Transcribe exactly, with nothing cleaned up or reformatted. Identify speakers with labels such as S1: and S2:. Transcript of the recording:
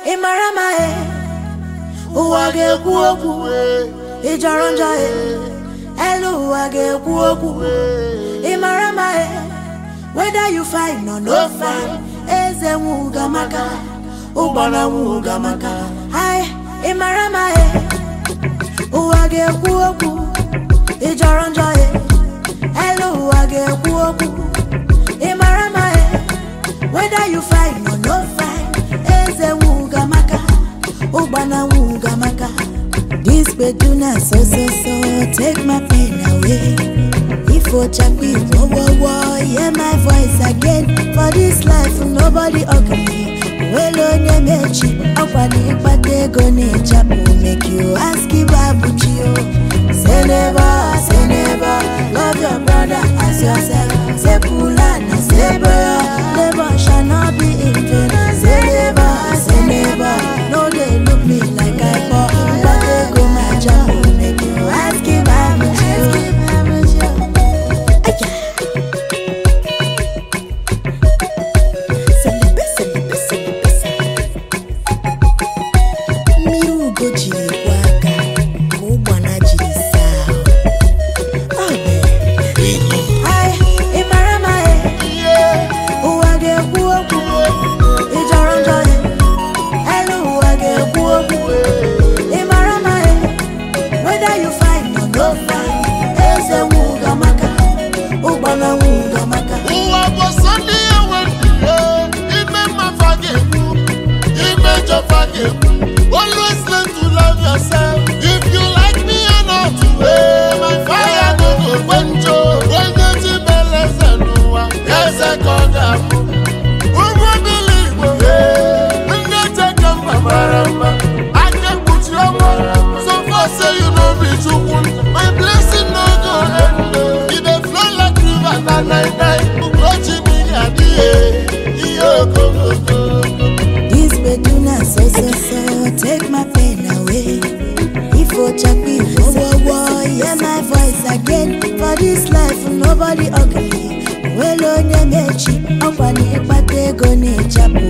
S1: Imarama e, uwage kuoku, ijaronja e, elu uwage kuoku. Imarama e, whether you find or no find, eze wuga maka, ubana wuga maka. Hai, imarama e, uwage kuoku, ijaronja e, elu uwage kuoku. Imarama e, whether you find or no find, eze wuga maka, ubana wuga maka. This beduna so so so, take my pain away. If you check me, whoa whoa whoa, hear my voice again. For this life, nobody ugly. Well on your mechi, akwani pate go nature make you ask about you. Say never, say never, love your brother as yourself. Say pulana, say boya, never shall not be in vain. Say never, say never, no they look me like I bought. But they go my job, make you ask about you.
S2: Always learn to love yourself. If you like me or not, hey, my fire no go quencho. When the chibele senua, yes I call them. Who would believe? Hey, when they take them from Maramba, I can put you on. So far say you know me too. My blessing no go end. It dey flow like river na night night. Ugochi mi adi, iyo go go go.
S1: This beduna so so so, take my pain away. If you check me, whoa whoa whoa, hear my voice again. For this life, nobody ugly. Well on your mechi, akwani pate go nature.